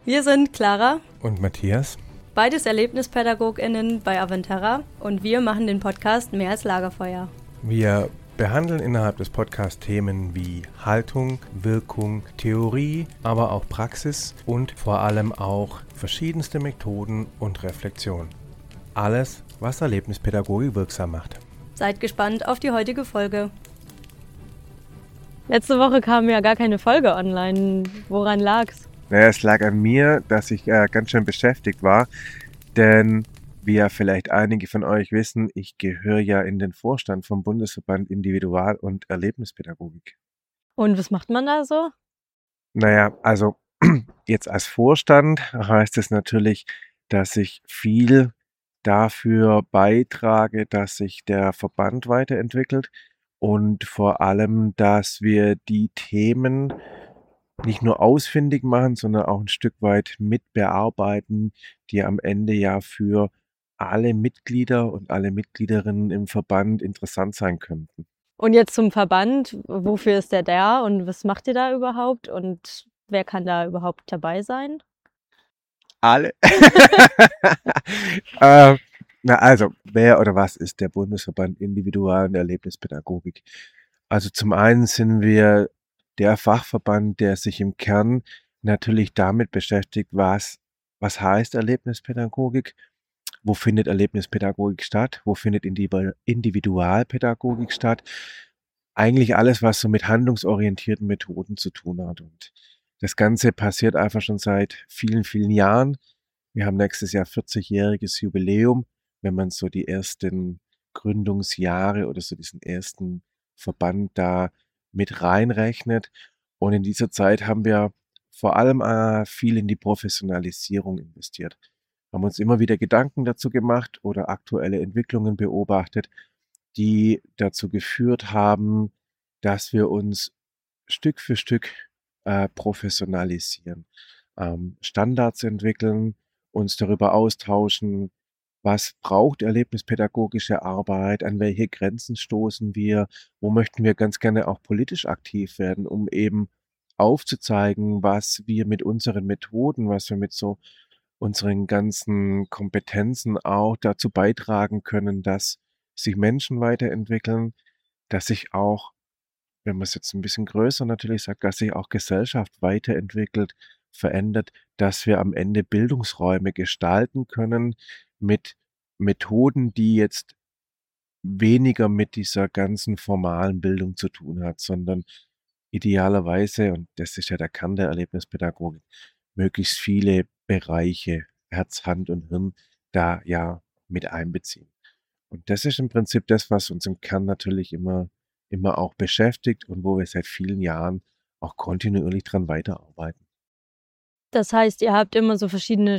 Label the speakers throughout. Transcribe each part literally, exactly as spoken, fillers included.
Speaker 1: Wir sind Clara
Speaker 2: und Matthias,
Speaker 1: beides ErlebnispädagogInnen bei Avantera, und wir machen den Podcast Mehr als Lagerfeuer.
Speaker 2: Wir behandeln innerhalb des Podcasts Themen wie Haltung, Wirkung, Theorie, aber auch Praxis und vor allem auch verschiedenste Methoden und Reflexion. Alles, was Erlebnispädagogik wirksam macht.
Speaker 1: Seid gespannt auf die heutige Folge.
Speaker 3: Letzte Woche kam ja gar keine Folge online. Woran lag's?
Speaker 4: Naja, es lag an mir, dass ich äh, ganz schön beschäftigt war, denn wie ja vielleicht einige von euch wissen, ich gehöre ja in den Vorstand vom Bundesverband Individual- und Erlebnispädagogik.
Speaker 3: Und was macht man da so?
Speaker 4: Naja, also jetzt als Vorstand heißt es natürlich, dass ich viel dafür beitrage, dass sich der Verband weiterentwickelt und vor allem, dass wir die Themen nicht nur ausfindig machen, sondern auch ein Stück weit mitbearbeiten, die am Ende ja für alle Mitglieder und alle Mitgliederinnen im Verband interessant sein könnten.
Speaker 3: Und jetzt zum Verband. Wofür ist der da und was macht ihr da überhaupt? Und wer kann da überhaupt dabei sein?
Speaker 4: Alle. äh, na also, wer oder was ist der Bundesverband Individual- und Erlebnispädagogik? Also zum einen sind wir der Fachverband, der sich im Kern natürlich damit beschäftigt, was, was heißt Erlebnispädagogik, wo findet Erlebnispädagogik statt, wo findet Individualpädagogik statt. Eigentlich alles, was so mit handlungsorientierten Methoden zu tun hat. Und das Ganze passiert einfach schon seit vielen, vielen Jahren. Wir haben nächstes Jahr vierzigjähriges Jubiläum, wenn man so die ersten Gründungsjahre oder so diesen ersten Verband da mit reinrechnet. Und in dieser Zeit haben wir vor allem äh, viel in die Professionalisierung investiert. Haben uns immer wieder Gedanken dazu gemacht oder aktuelle Entwicklungen beobachtet, die dazu geführt haben, dass wir uns Stück für Stück äh, professionalisieren, ähm, Standards entwickeln, uns darüber austauschen, was braucht erlebnispädagogische Arbeit, an welche Grenzen stoßen wir, wo möchten wir ganz gerne auch politisch aktiv werden, um eben aufzuzeigen, was wir mit unseren Methoden, was wir mit so unseren ganzen Kompetenzen auch dazu beitragen können, dass sich Menschen weiterentwickeln, dass sich auch, wenn man es jetzt ein bisschen größer natürlich sagt, dass sich auch Gesellschaft weiterentwickelt, verändert, dass wir am Ende Bildungsräume gestalten können mit Methoden, die jetzt weniger mit dieser ganzen formalen Bildung zu tun hat, sondern idealerweise, und das ist ja der Kern der Erlebnispädagogik, möglichst viele Bereiche, Herz, Hand und Hirn, da ja mit einbeziehen. Und das ist im Prinzip das, was uns im Kern natürlich immer, immer auch beschäftigt und wo wir seit vielen Jahren auch kontinuierlich dran weiterarbeiten.
Speaker 3: Das heißt, ihr habt immer so verschiedene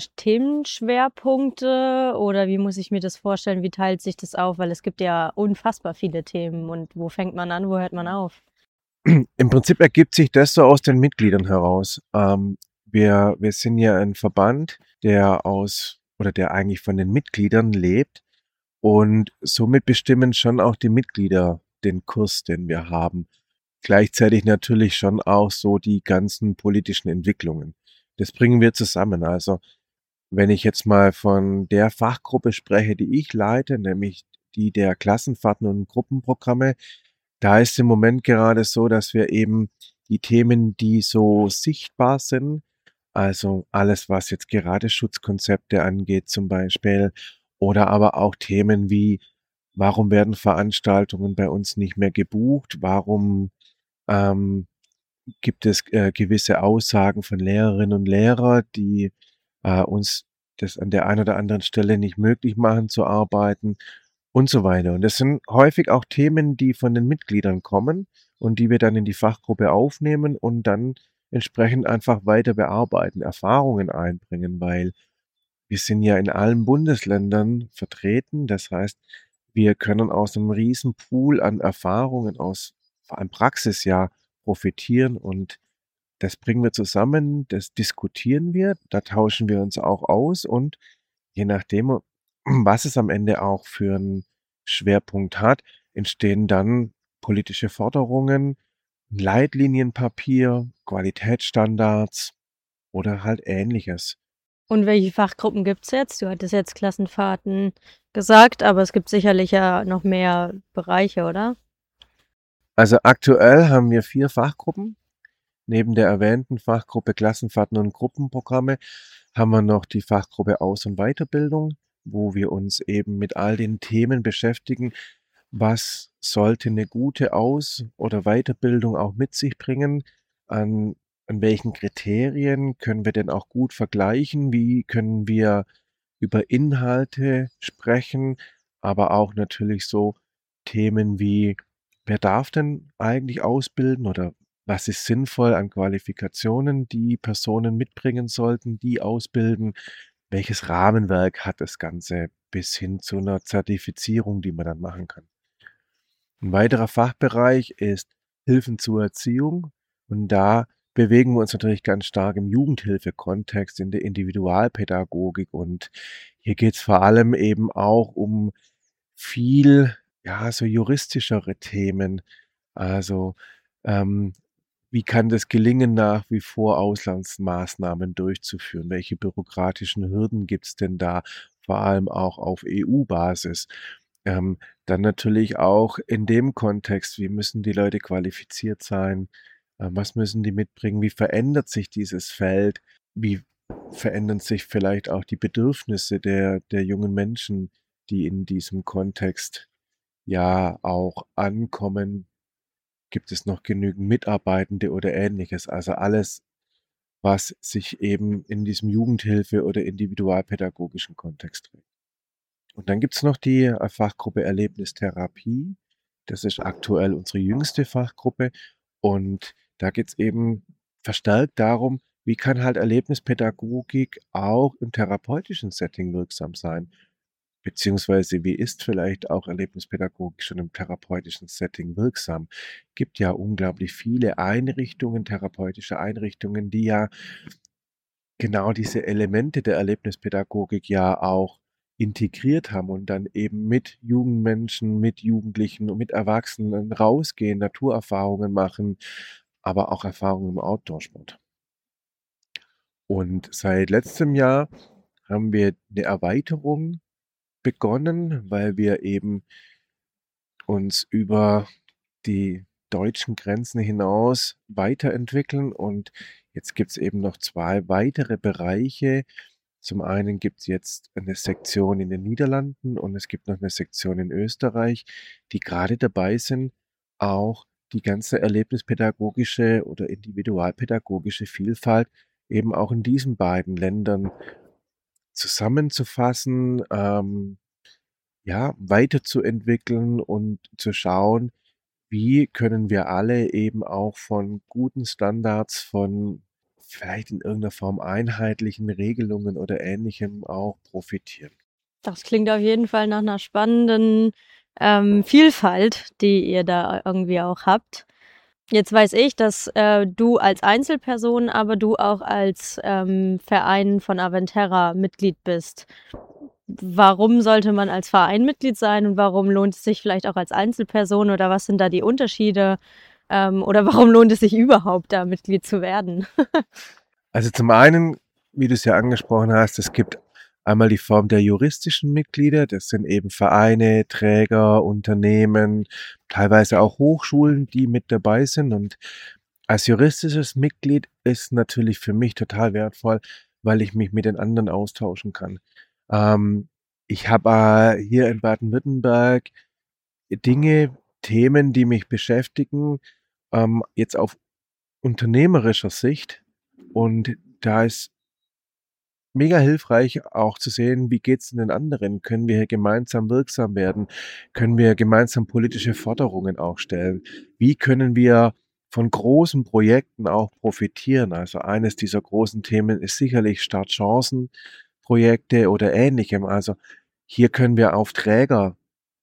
Speaker 3: Themenschwerpunkte oder wie muss ich mir das vorstellen? Wie teilt sich das auf? Weil es gibt ja unfassbar viele Themen und wo fängt man an, wo hört man auf?
Speaker 4: Im Prinzip ergibt sich das so aus den Mitgliedern heraus. Ähm, wir, wir sind ja ein Verband, der aus oder der eigentlich von den Mitgliedern lebt und somit bestimmen schon auch die Mitglieder den Kurs, den wir haben. Gleichzeitig natürlich schon auch so die ganzen politischen Entwicklungen. Das bringen wir zusammen. Also wenn ich jetzt mal von der Fachgruppe spreche, die ich leite, nämlich die der Klassenfahrten und Gruppenprogramme, da ist im Moment gerade so, dass wir eben die Themen, die so sichtbar sind, also alles, was jetzt gerade Schutzkonzepte angeht zum Beispiel, oder aber auch Themen wie, warum werden Veranstaltungen bei uns nicht mehr gebucht? Warum ähm, gibt es äh, gewisse Aussagen von Lehrerinnen und Lehrern, die äh, uns das an der einen oder anderen Stelle nicht möglich machen zu arbeiten und so weiter. Und das sind häufig auch Themen, die von den Mitgliedern kommen und die wir dann in die Fachgruppe aufnehmen und dann entsprechend einfach weiter bearbeiten, Erfahrungen einbringen, weil wir sind ja in allen Bundesländern vertreten. Das heißt, wir können aus einem riesen Pool an Erfahrungen aus vor allem Praxisjahr profitieren und das bringen wir zusammen, das diskutieren wir, da tauschen wir uns auch aus und je nachdem, was es am Ende auch für einen Schwerpunkt hat, entstehen dann politische Forderungen, 'n Leitlinienpapier, Qualitätsstandards oder halt Ähnliches.
Speaker 3: Und welche Fachgruppen gibt's jetzt? Du hattest jetzt Klassenfahrten gesagt, aber es gibt sicherlich ja noch mehr Bereiche, oder?
Speaker 4: Also aktuell haben wir vier Fachgruppen. Neben der erwähnten Fachgruppe Klassenfahrten und Gruppenprogramme haben wir noch die Fachgruppe Aus- und Weiterbildung, wo wir uns eben mit all den Themen beschäftigen. Was sollte eine gute Aus- oder Weiterbildung auch mit sich bringen? An, an welchen Kriterien können wir denn auch gut vergleichen? Wie können wir über Inhalte sprechen, aber auch natürlich so Themen wie, wer darf denn eigentlich ausbilden oder was ist sinnvoll an Qualifikationen, die Personen mitbringen sollten, die ausbilden? Welches Rahmenwerk hat das Ganze bis hin zu einer Zertifizierung, die man dann machen kann? Ein weiterer Fachbereich ist Hilfen zur Erziehung und da bewegen wir uns natürlich ganz stark im Jugendhilfekontext, in der Individualpädagogik und hier geht es vor allem eben auch um viel, ja, so juristischere Themen. Also, ähm, wie kann das gelingen, nach wie vor Auslandsmaßnahmen durchzuführen? Welche bürokratischen Hürden gibt es denn da, vor allem auch auf E U-Basis? Ähm, dann natürlich auch in dem Kontext, wie müssen die Leute qualifiziert sein? Äh, was müssen die mitbringen? Wie verändert sich dieses Feld? Wie verändern sich vielleicht auch die Bedürfnisse der der jungen Menschen, die in diesem Kontext ja auch ankommen? Gibt es noch genügend Mitarbeitende oder Ähnliches? Also alles, was sich eben in diesem Jugendhilfe oder individualpädagogischen Kontext dreht. Und dann gibt's noch die äh, Fachgruppe Erlebnistherapie. Das ist aktuell unsere jüngste Fachgruppe und da geht's eben verstärkt darum, wie kann halt Erlebnispädagogik auch im therapeutischen Setting wirksam sein? Beziehungsweise wie ist vielleicht auch Erlebnispädagogik schon im therapeutischen Setting wirksam? Gibt ja unglaublich viele Einrichtungen, therapeutische Einrichtungen, die ja genau diese Elemente der Erlebnispädagogik ja auch integriert haben und dann eben mit jungen Menschen, mit Jugendlichen und mit Erwachsenen rausgehen, Naturerfahrungen machen, aber auch Erfahrungen im Outdoorsport. Und seit letztem Jahr haben wir eine Erweiterung begonnen, weil wir eben uns über die deutschen Grenzen hinaus weiterentwickeln und jetzt gibt's eben noch zwei weitere Bereiche. Zum einen gibt's jetzt eine Sektion in den Niederlanden und es gibt noch eine Sektion in Österreich, die gerade dabei sind, auch die ganze erlebnispädagogische oder individualpädagogische Vielfalt eben auch in diesen beiden Ländern zusammenzufassen, ähm, ja, weiterzuentwickeln und zu schauen, wie können wir alle eben auch von guten Standards, von vielleicht in irgendeiner Form einheitlichen Regelungen oder Ähnlichem auch profitieren.
Speaker 3: Das klingt auf jeden Fall nach einer spannenden ähm, Vielfalt, die ihr da irgendwie auch habt. Jetzt weiß ich, dass äh, du als Einzelperson, aber du auch als ähm, Verein von Aventerra Mitglied bist. Warum sollte man als Verein Mitglied sein und warum lohnt es sich vielleicht auch als Einzelperson oder was sind da die Unterschiede? Ähm, oder warum lohnt es sich überhaupt, da Mitglied zu werden?
Speaker 4: Also zum einen, wie du es ja angesprochen hast, es gibt einmal die Form der juristischen Mitglieder. Das sind eben Vereine, Träger, Unternehmen, teilweise auch Hochschulen, die mit dabei sind. Und als juristisches Mitglied ist natürlich für mich total wertvoll, weil ich mich mit den anderen austauschen kann. Ähm, ich habe äh, hier in Baden-Württemberg Dinge, Themen, die mich beschäftigen, ähm, jetzt auf unternehmerischer Sicht. Und da ist mega hilfreich auch zu sehen, wie geht's denn den anderen? Können wir hier gemeinsam wirksam werden? Können wir gemeinsam politische Forderungen auch stellen? Wie können wir von großen Projekten auch profitieren? Also eines dieser großen Themen ist sicherlich Startchancenprojekte oder Ähnlichem. Also hier können wir auf Trägerebene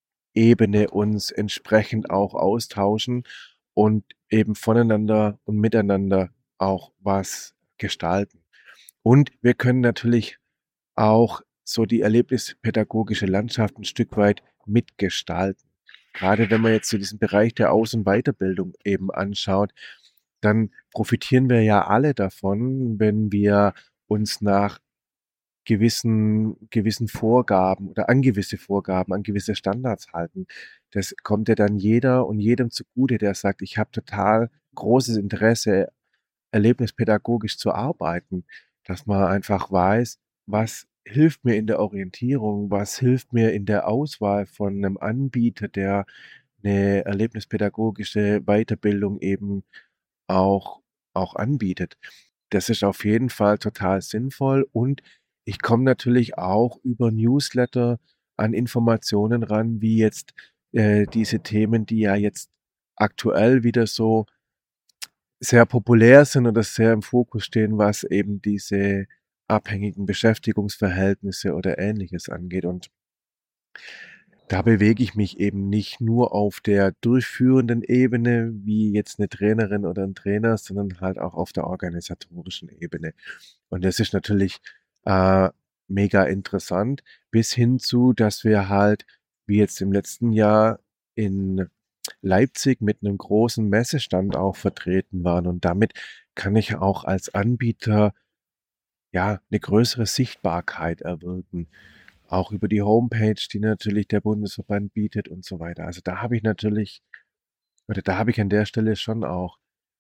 Speaker 4: uns entsprechend auch austauschen und eben voneinander und miteinander auch was gestalten. Und wir können natürlich auch so die erlebnispädagogische Landschaft ein Stück weit mitgestalten. Gerade wenn man jetzt so diesen Bereich der Aus- und Weiterbildung eben anschaut, dann profitieren wir ja alle davon, wenn wir uns nach gewissen gewissen Vorgaben oder an gewisse Vorgaben, an gewisse Standards halten. Das kommt ja dann jeder und jedem zugute, der sagt: „Ich habe total großes Interesse, erlebnispädagogisch zu arbeiten“, dass man einfach weiß, was hilft mir in der Orientierung, was hilft mir in der Auswahl von 'nem Anbieter, der 'ne erlebnispädagogische Weiterbildung eben auch auch anbietet. Das ist auf jeden Fall total sinnvoll und ich komme natürlich auch über Newsletter an Informationen ran, wie jetzt, äh, diese Themen, die ja jetzt aktuell wieder so sehr populär sind oder sehr im Fokus stehen, was eben diese abhängigen Beschäftigungsverhältnisse oder Ähnliches angeht. Und da bewege ich mich eben nicht nur auf der durchführenden Ebene, wie jetzt 'ne Trainerin oder 'n Trainer, sondern halt auch auf der organisatorischen Ebene. Und das ist natürlich, äh, mega interessant, bis hin zu, dass wir halt, wie jetzt im letzten Jahr in Leipzig mit 'nem großen Messestand auch vertreten waren. Und damit kann ich auch als Anbieter, ja, 'ne größere Sichtbarkeit erwirken, auch über die Homepage, die natürlich der Bundesverband bietet und so weiter. Also, da habe ich natürlich oder da habe ich an der Stelle schon auch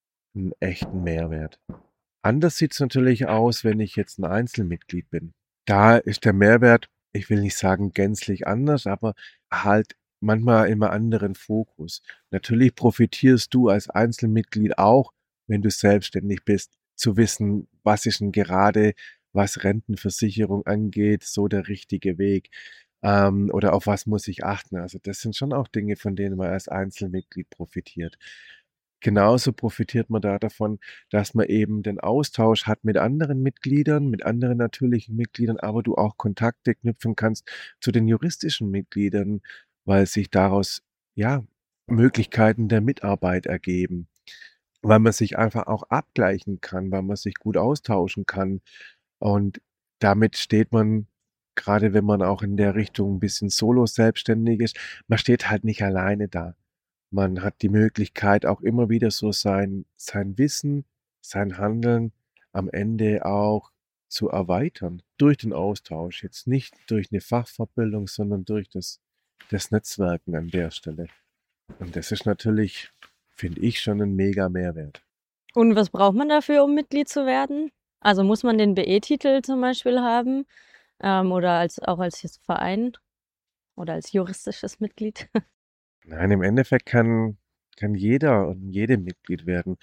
Speaker 4: 'n echten Mehrwert. Anders sieht's natürlich aus, wenn ich jetzt 'n Einzelmitglied bin. Da ist der Mehrwert, ich will nicht sagen gänzlich anders, aber halt manchmal im anderen Fokus. Natürlich profitierst du als Einzelmitglied auch, wenn du selbstständig bist, zu wissen, was ist 'n gerade, was Rentenversicherung angeht, so der richtige Weg, ähm, oder auf was muss ich achten. Also, das sind schon auch Dinge, von denen man als Einzelmitglied profitiert. Genauso profitiert man da davon, dass man eben den Austausch hat mit anderen Mitgliedern, mit anderen natürlichen Mitgliedern, aber du auch Kontakte knüpfen kannst zu den juristischen Mitgliedern, weil sich daraus, ja, Möglichkeiten der Mitarbeit ergeben, weil man sich einfach auch abgleichen kann, weil man sich gut austauschen kann. Und damit steht man, grade wenn man auch in der Richtung 'n bisschen solo selbstständig ist, man steht halt nicht alleine da. Man hat die Möglichkeit, auch immer wieder so sein sein Wissen, sein Handeln am Ende auch zu erweitern durch den Austausch. Jetzt nicht durch 'ne Fachfortbildung, sondern durch das das Netzwerken an der Stelle. Und das ist natürlich, finde ich, schon 'n mega Mehrwert.
Speaker 3: Und was braucht man dafür, um Mitglied zu werden? Also, muss man den B E-Titel zum Beispiel haben, ähm, oder als auch als jetzt Verein oder als juristisches Mitglied?
Speaker 4: Nein, im Endeffekt kann kann jeder und jede Mitglied werden.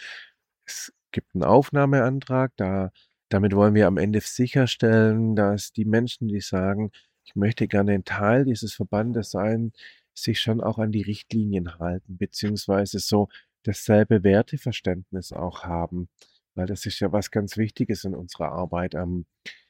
Speaker 4: Es gibt 'n Aufnahmeantrag, da damit wollen wir am Ende sicherstellen, dass die Menschen, die sagen: „Ich möchte gerne 'n Teil dieses Verbandes sein“, sich schon auch an die Richtlinien halten, beziehungsweise so dasselbe Werteverständnis auch haben, weil das ist ja was ganz Wichtiges in unserer Arbeit. Ähm,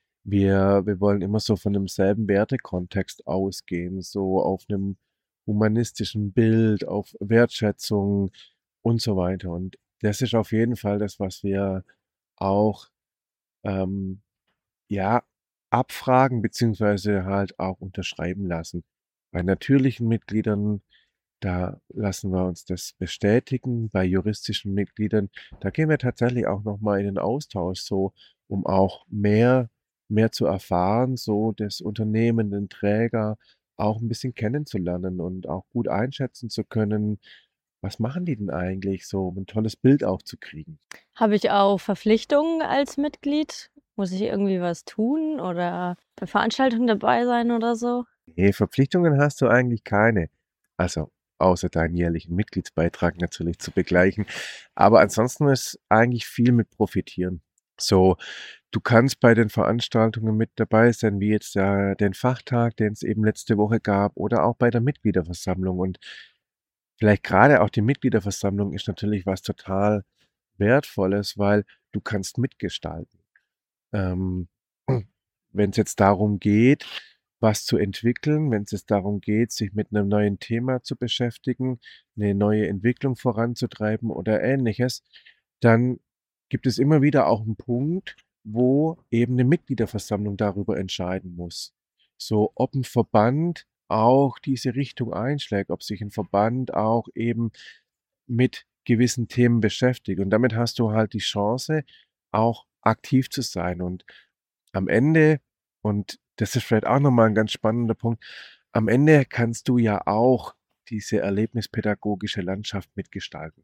Speaker 4: wir wir wollen immer so von demselben Wertekontext ausgehen, so auf 'nem humanistischen Bild, auf Wertschätzung und so weiter. Und das ist auf jeden Fall das, was wir auch, ähm, ja, abfragen beziehungsweise halt auch unterschreiben lassen. Bei natürlichen Mitgliedern, da lassen wir uns das bestätigen. Bei juristischen Mitgliedern, da gehen wir tatsächlich auch noch mal in den Austausch so, um auch mehr mehr zu erfahren, so das Unternehmen, den Träger auch 'n bisschen kennenzulernen und auch gut einschätzen zu können: „Was machen die denn eigentlich?“ So, um 'n tolles Bild auch zu kriegen.
Speaker 3: Habe ich auch Verpflichtungen als Mitglied? Muss ich irgendwie was tun oder bei Veranstaltungen dabei sein oder so?
Speaker 4: Ne, Verpflichtungen hast du eigentlich keine. Also, außer deinen jährlichen Mitgliedsbeitrag natürlich zu begleichen. Aber ansonsten ist eigentlich viel mit profitieren. So, du kannst bei den Veranstaltungen mit dabei sein, wie jetzt, äh, den Fachtag, den's eben letzte Woche gab oder auch bei der Mitgliederversammlung. Und vielleicht grade auch die Mitgliederversammlung ist natürlich was total Wertvolles, weil du kannst mitgestalten. Ähm, wenn's jetzt darum geht, was zu entwickeln, wenn's jetzt darum geht, sich mit 'nem neuen Thema zu beschäftigen, 'ne neue Entwicklung voranzutreiben oder Ähnliches, dann gibt es immer wieder auch 'n Punkt, wo eben 'ne Mitgliederversammlung darüber entscheiden muss. So, ob 'n Verband auch diese Richtung einschlägt, ob sich 'n Verband auch eben mit gewissen Themen beschäftigt. Und damit hast du halt die Chance, auch aktiv zu sein. Und am Ende, und das ist vielleicht auch nochmal ein ganz spannender Punkt, am Ende kannst du ja auch diese erlebnispädagogische Landschaft mitgestalten.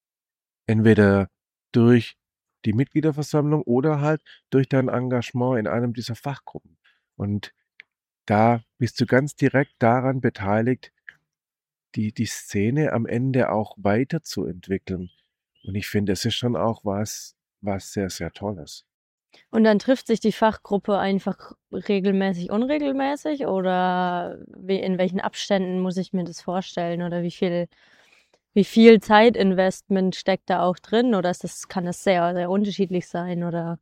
Speaker 4: Entweder durch die Mitgliederversammlung oder halt durch dein Engagement in einem dieser Fachgruppen. Und da bist du ganz direkt daran beteiligt, die die Szene am Ende auch weiterzuentwickeln. Und ich finde, es ist schon auch was was sehr, sehr Tolles.
Speaker 3: Und dann trifft sich die Fachgruppe einfach regelmäßig, unregelmäßig oder wie in welchen Abständen muss ich mir das vorstellen oder wie viel wie viel Zeitinvestment steckt da auch drin oder ist das kann das sehr, sehr unterschiedlich sein oder?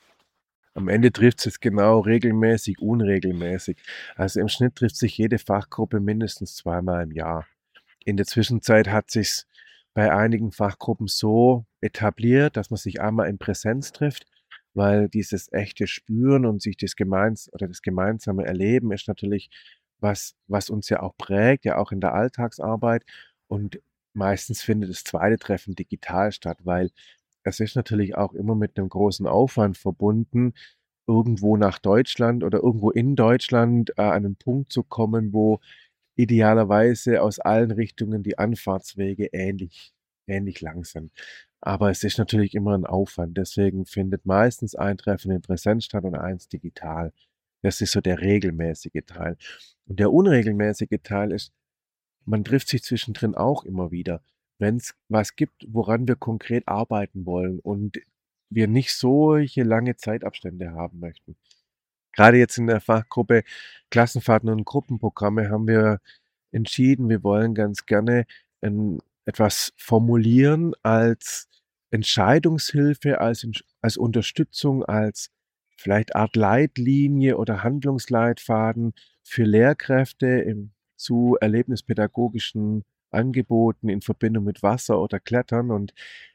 Speaker 4: Am Ende trifft es genau regelmäßig, unregelmäßig. Also, im Schnitt trifft sich jede Fachgruppe mindestens zweimal im Jahr. In der Zwischenzeit hat sich's bei einigen Fachgruppen so etabliert, dass man sich einmal in Präsenz trifft, weil dieses echte Spüren und sich das gemeins oder das gemeinsame Erleben ist natürlich was, was uns ja auch prägt, ja auch in der Alltagsarbeit. Und meistens findet das zweite Treffen digital statt, weil es ist natürlich auch immer mit einem großen Aufwand verbunden, irgendwo nach Deutschland oder irgendwo in Deutschland, äh, an 'nen Punkt zu kommen, wo idealerweise aus allen Richtungen die Anfahrtswege ähnlich ähnlich lang sind. Aber es ist natürlich immer 'n Aufwand. Deswegen findet meistens ein Treffen in Präsenz statt und eins digital. Das ist so der regelmäßige Teil. Und der unregelmäßige Teil ist, man trifft sich zwischendrin auch immer wieder. Wenn's was gibt, woran wir konkret arbeiten wollen und wir nicht solche lange Zeitabstände haben möchten. Grade jetzt in der Fachgruppe Klassenfahrten und Gruppenprogramme haben wir entschieden, wir wollen ganz gerne, ähm, etwas formulieren als Entscheidungshilfe, als Entsch als Unterstützung, als vielleicht Art Leitlinie oder Handlungsleitfaden für Lehrkräfte im zu erlebnispädagogischen Angeboten in Verbindung mit Wasser oder Klettern. Und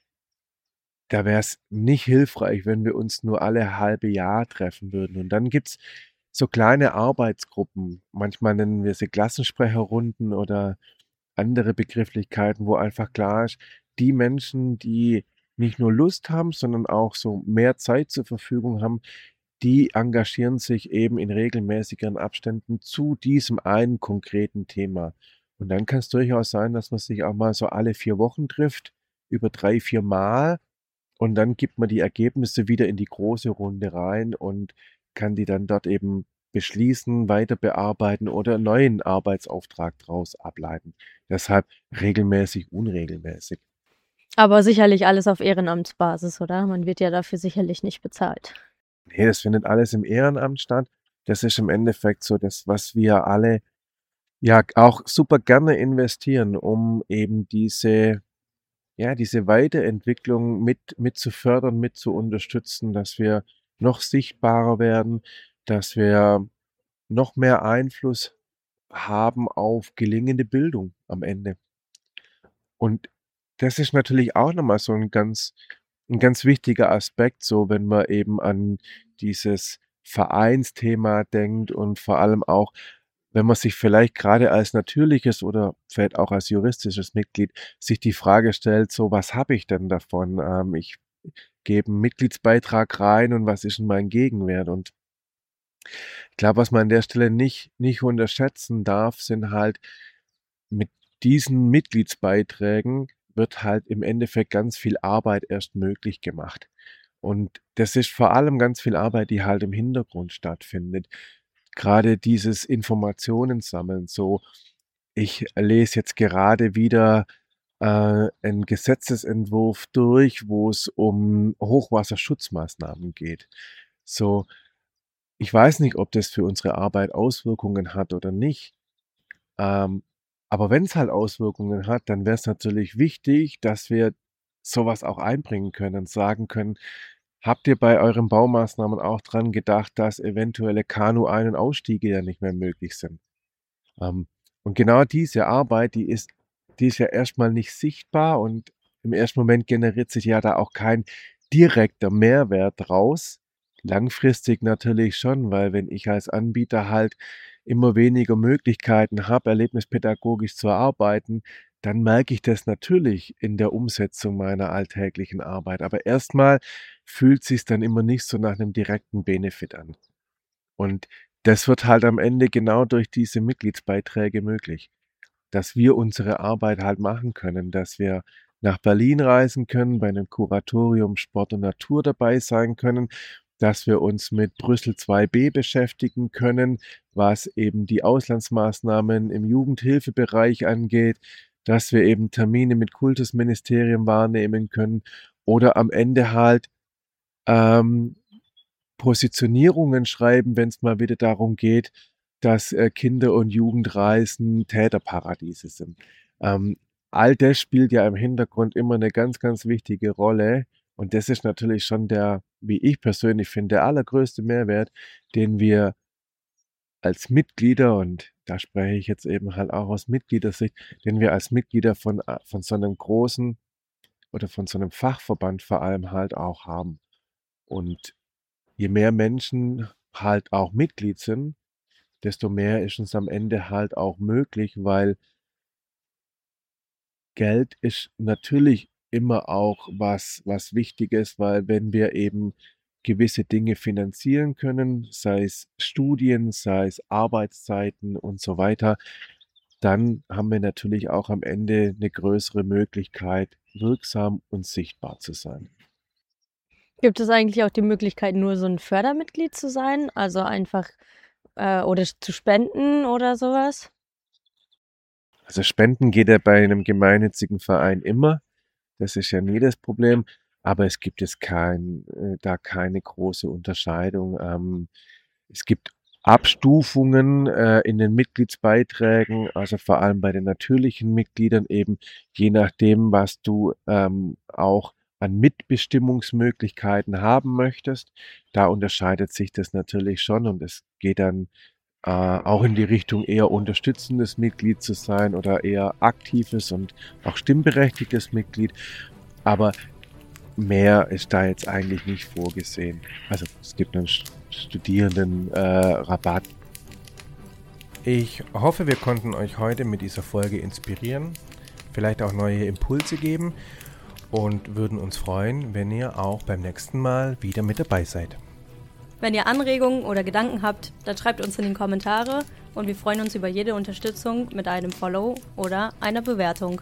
Speaker 4: da wäre es nicht hilfreich, wenn wir uns nur alle halbe Jahr treffen würden. Und dann gibt's so kleine Arbeitsgruppen. Manchmal nennen wir sie Klassensprecherrunden oder andere Begrifflichkeiten, wo einfach klar ist, die Menschen, die nicht nur Lust haben, sondern auch so mehr Zeit zur Verfügung haben, die engagieren sich eben in regelmäßigeren Abständen zu diesem einen konkreten Thema. Und dann kann es durchaus sein, dass man sich auch mal so alle vier Wochen trifft, über drei, vier Mal. Und dann gibt man die Ergebnisse wieder in die große Runde rein und kann die dann dort eben beschließen, weiter bearbeiten oder 'n neuen Arbeitsauftrag draus ableiten. Deshalb regelmäßig, unregelmäßig.
Speaker 3: Aber sicherlich alles auf Ehrenamtsbasis, oder? Man wird ja dafür sicherlich nicht bezahlt.
Speaker 4: Ne, das findet alles im Ehrenamt statt. Das ist im Endeffekt so das, was wir alle, ja, auch super gerne investieren, um eben diese ja, diese Weiterentwicklung mit mit zu fördern, mit zu unterstützen, dass wir noch sichtbarer werden, dass wir noch mehr Einfluss haben auf gelingende Bildung am Ende. Und das ist natürlich auch noch mal so 'n ganz 'n ganz wichtiger Aspekt, so wenn man eben an dieses Vereinsthema denkt und vor allem auch, wenn man sich vielleicht grade als natürliches oder vielleicht auch als juristisches Mitglied sich die Frage stellt, so: „Was habe ich denn davon? Ähm, ich gebe 'n Mitgliedsbeitrag rein und was ist 'n mein Gegenwert?“ Und ich glaube, was man an der Stelle nicht nicht unterschätzen darf, sind halt mit diesen Mitgliedsbeiträgen wird halt im Endeffekt ganz viel Arbeit erst möglich gemacht. Und das ist vor allem ganz viel Arbeit, die halt im Hintergrund stattfindet. Grade dieses Informationen sammeln, so: Ich lese jetzt gerade wieder, äh, 'n Gesetzesentwurf durch, wo es um Hochwasserschutzmaßnahmen geht. So, ich weiß nicht, ob das für unsere Arbeit Auswirkungen hat oder nicht. Ähm, aber wenn's halt Auswirkungen hat, dann wäre es natürlich wichtig, dass wir so was auch einbringen können und sagen können: „Habt ihr bei euren Baumaßnahmen auch dran gedacht, dass eventuelle Kanu-Ein und Ausstiege ja nicht mehr möglich sind?“ Ähm, und genau diese Arbeit, die ist die ist ja erst mal nicht sichtbar und im ersten Moment generiert sich ja da auch kein direkter Mehrwert draus. Langfristig natürlich schon, weil wenn ich als Anbieter halt immer weniger Möglichkeiten habe, erlebnispädagogisch zu arbeiten, dann merke ich das natürlich in der Umsetzung meiner alltäglichen Arbeit. Aber erstmal fühlt sich's dann immer nicht so nach einem direkten Benefit an. Und das wird halt am Ende genau durch diese Mitgliedsbeiträge möglich, dass wir unsere Arbeit halt machen können, dass wir nach Berlin reisen können, bei einem Kuratorium Sport und Natur dabei sein können, dass wir uns mit Brüssel zwei b beschäftigen können, was eben die Auslandsmaßnahmen im Jugendhilfebereich angeht, dass wir eben Termine mit Kultusministerium wahrnehmen können oder am Ende halt ähm, Positionierungen schreiben, wenn es mal wieder darum geht, dass äh, Kinder- und Jugendreisen Täterparadiese sind. Ähm, all das spielt ja im Hintergrund immer eine ganz, ganz wichtige Rolle. Und das ist natürlich schon der, wie ich persönlich finde, der allergrößte Mehrwert, den wir als Mitglieder, und da spreche ich jetzt eben halt auch aus Mitgliedersicht, den wir als Mitglieder von, äh, von so einem großen oder von so einem Fachverband vor allem halt auch haben. Und je mehr Menschen halt auch Mitglied sind, desto mehr ist uns am Ende halt auch möglich, weil Geld ist natürlich immer auch was, was Wichtiges, weil wenn wir eben gewisse Dinge finanzieren können, sei es Studien, sei es Arbeitszeiten und so weiter, dann haben wir natürlich auch am Ende eine größere Möglichkeit, wirksam und sichtbar zu sein.
Speaker 3: Gibt es eigentlich auch die Möglichkeit, nur so ein Fördermitglied zu sein? Also einfach äh, oder zu spenden oder sowas?
Speaker 4: Also Spenden geht ja bei einem gemeinnützigen Verein immer. Das ist ja nie das Problem. Aber es gibt jetzt kein, äh, da keine große Unterscheidung. Ähm, es gibt Abstufungen äh, in den Mitgliedsbeiträgen, also vor allem bei den natürlichen Mitgliedern eben, je nachdem, was du ähm, auch an Mitbestimmungsmöglichkeiten haben möchtest. Da unterscheidet sich das natürlich schon und es geht dann äh, auch in die Richtung eher unterstützendes Mitglied zu sein oder eher aktives und auch stimmberechtigtes Mitglied. Aber mehr ist da jetzt eigentlich nicht vorgesehen. Also es gibt einen Studierendenrabatt.
Speaker 2: Äh, ich hoffe, wir konnten euch heute mit dieser Folge inspirieren, vielleicht auch neue Impulse geben und würden uns freuen, wenn ihr auch beim nächsten Mal wieder mit dabei seid.
Speaker 1: Wenn ihr Anregungen oder Gedanken habt, dann schreibt uns in die Kommentare und wir freuen uns über jede Unterstützung mit einem Follow oder einer Bewertung.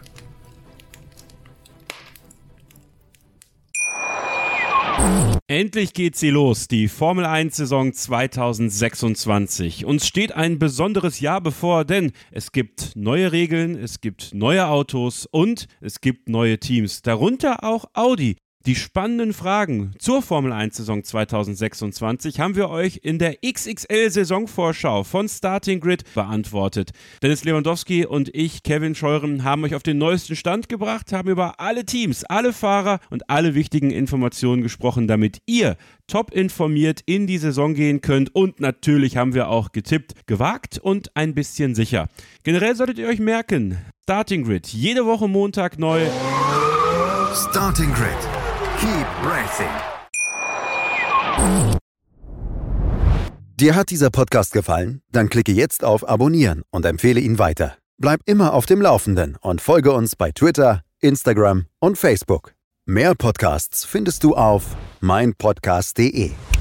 Speaker 5: Endlich geht sie los, die Formel eins Saison zweitausendsechsundzwanzig. Uns steht ein besonderes Jahr bevor, denn es gibt neue Regeln, es gibt neue Autos und es gibt neue Teams, darunter auch Audi. Die spannenden Fragen zur Formel eins Saison zweitausendsechsundzwanzig haben wir euch in der X X L-Saisonvorschau von Starting Grid beantwortet. Dennis Lewandowski und ich, Kevin Scheuren, haben euch auf den neuesten Stand gebracht, haben über alle Teams, alle Fahrer und alle wichtigen Informationen gesprochen, damit ihr top informiert in die Saison gehen könnt. Und natürlich haben wir auch getippt, gewagt und ein bisschen sicher. Generell solltet ihr euch merken, Starting Grid, jede Woche Montag neu.
Speaker 6: Starting Grid. Keep racing. Dir hat dieser Podcast gefallen? Dann klicke jetzt auf Abonnieren und empfehle ihn weiter. Bleib immer auf dem Laufenden und folge uns bei Twitter, Instagram und Facebook. Mehr Podcasts findest du auf mein podcast punkt de.